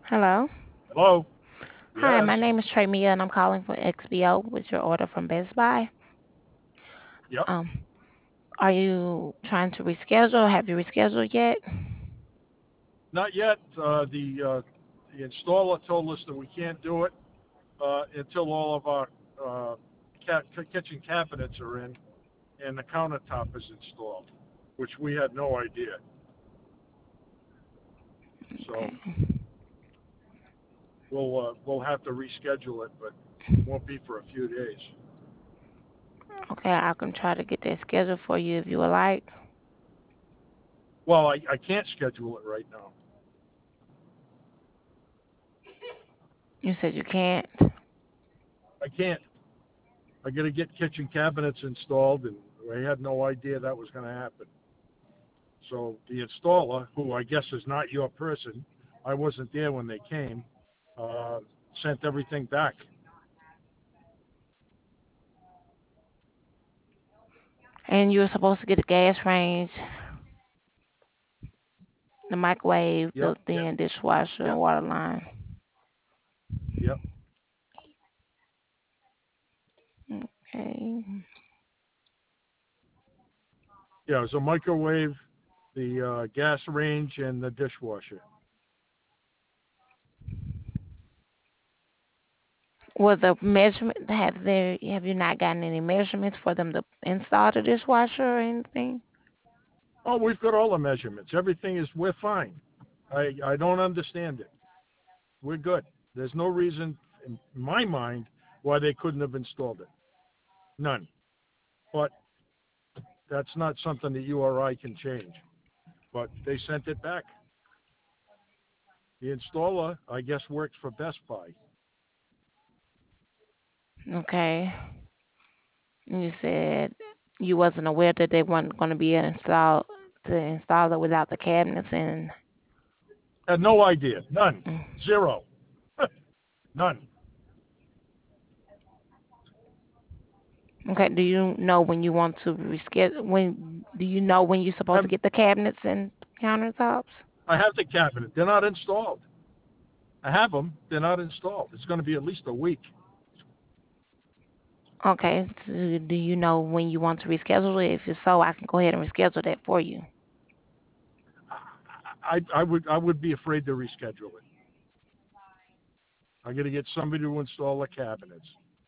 Hello. Hello? Hi, Yes. my name is Trey Mia, and I'm calling for XBO with your order from Best Buy. Yep. Um, are you trying to reschedule? Have you rescheduled yet? Not yet. The installer told us that we can't do it until all of our uh, kitchen cabinets are in and the countertop is installed, which we had no idea. So Okay. we'll have to reschedule it, but won't be for a few days. Okay, I can try to get that scheduled for you if you would like. Well, I can't schedule it right now. You said you can't. I can't. I got to get kitchen cabinets installed, and I had no idea that was going to happen. So the installer, who I guess is not your person, I wasn't there when they came, uh, sent everything back. And you were supposed to get a gas range, the microwave, Yep, yep, built-in dishwasher, yep, and water line. yep. Okay. Yeah, it was a microwave, the gas range, and the dishwasher. Well, the measurement have you not gotten any measurements for them to install the dishwasher or anything? Oh, we've got all the measurements. Everything is, we're fine. I don't understand it. We're good. There's no reason, in my mind, why they couldn't have installed it. None. But that's not something that you or I can change. But they sent it back. The installer, I guess, works for Best Buy. Okay. You said you wasn't aware that they weren't going to be installed to install it without the cabinets and Had no idea. None. mm. Zero. None. Okay, do you know when you want to reschedule? When do you know when you're supposed to I'm, get the cabinets and countertops? I have the cabinet. They're not installed. I have them. They're not installed. It's going to be at least a week. Okay, so do you know when you want to reschedule it? If it's so, I can go ahead and reschedule that for you. I would be afraid to reschedule it. I got to get somebody to install the cabinets.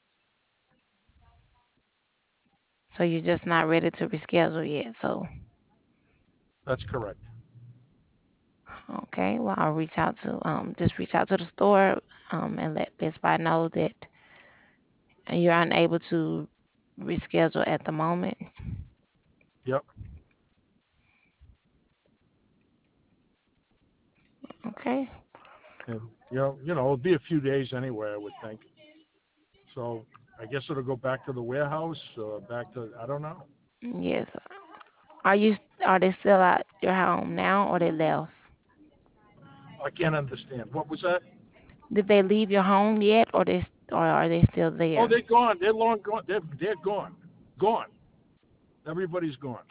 So you're just not ready to reschedule yet. So That's correct. okay, well I'll just reach out to the store and let Best Buy know that you're unable to reschedule at the moment. Yep. Okay. And it'll be a few days anyway. I would think. So I guess it'll go back to the warehouse. Back to I don't know. Yes. Are you are they still at your home now or they left? I can't understand. What was that? Did they leave your home yet or are they still Oh, there? they're gone. They're long gone. They're gone. Gone. Everybody's gone.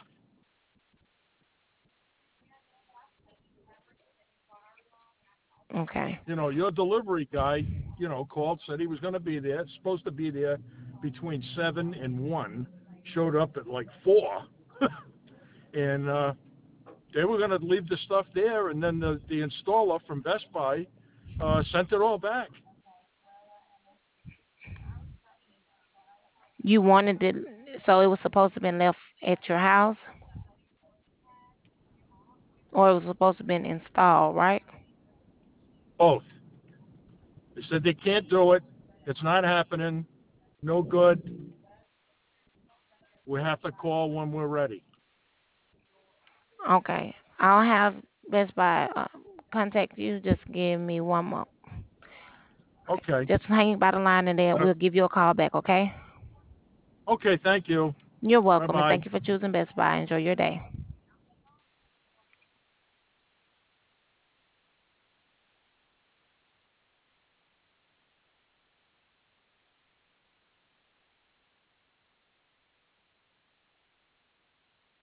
Okay. Your delivery guy, called, said he was going to be there, supposed to be there between 7 and 1, showed up at like 4, and they were going to leave the stuff there, and then the installer from Best Buy sent it all back. You wanted it so it was supposed to be left at your house or it was supposed to be installed, right? Both. They said they can't do it. It's not happening. No good. We have to call when we're ready. Okay. I'll have Best Buy contact you. Just give me one more. Okay. Okay. Just hang by the line and then Uh, we'll give you a call back, okay? okay. Thank you. You're Bye welcome and bye. thank you for choosing Best Buy. Enjoy your day.